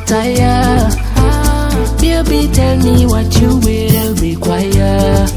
retire. Baby, tell me what you will require.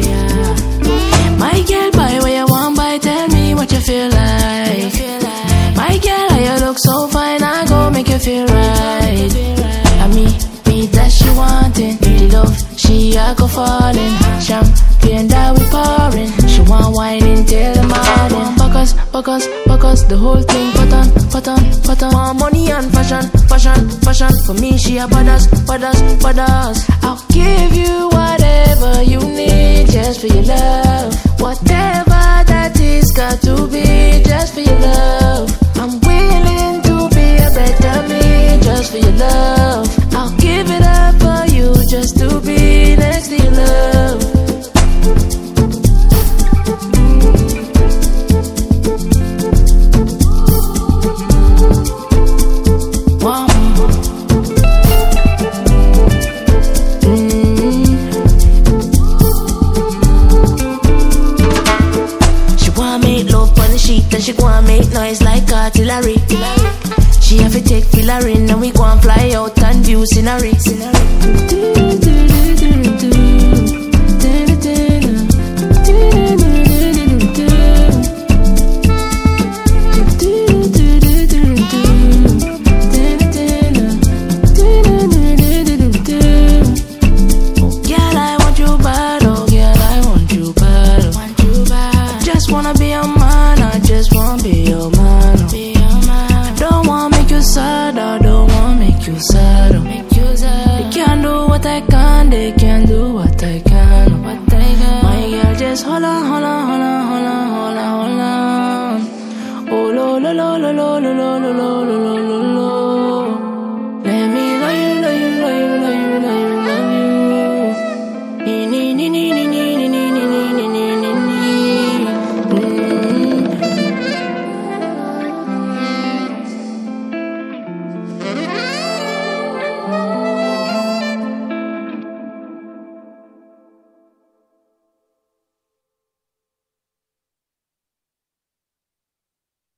My girl, buy what you want, buy, tell me what you feel like. My girl, how you look so fine, I go make you feel right. And me that she wanting, the love, she a go falling. Champagne that we pouring, she want wine until the morning. Buckles, the whole thing, put on. More money and fashion, for me she a badass. I'll give you whatever you need, just for your love. Whatever that is, got to be just for your love. I'm willing to be a better me, just for your love. I'll give it up for you, just to be next to your love. Then she go and make noise like artillery. She have to take fillering and we go and fly out and view scenery. Girl, I want you bad, oh girl, I want you bad. I just wanna be a man, I just wanna be your man. I don't wanna make you sad, I don't wanna make you sad. They can't do what I can, they can't do what I can. My girl, just hold on. Oh, lo, lo, lo, lo, lo, lo, lo, lo, lo, lo, lo.